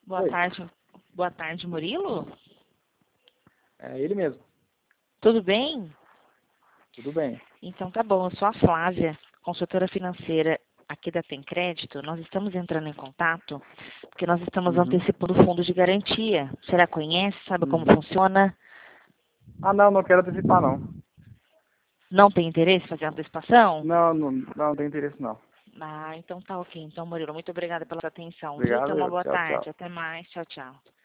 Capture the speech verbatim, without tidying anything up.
Boa Oi, tarde. Boa tarde, Murilo. é ele mesmo. Tudo bem? Tudo bem. Então tá bom, eu sou a Flávia, consultora financeira aqui da Tem Crédito. Nós estamos entrando em contato porque nós estamos Uhum. antecipando o fundo de garantia. Você já conhece? Sabe como Uhum. funciona? Ah, não, não quero antecipar, não. Não tem interesse em fazer antecipação? Não, não, não tem interesse, não. Ah, então tá ok. Então, Murilo, muito obrigada pela sua atenção, viu? Obrigado, Tenha uma eu. boa Tchau, tarde. tchau. Até mais. Tchau, tchau.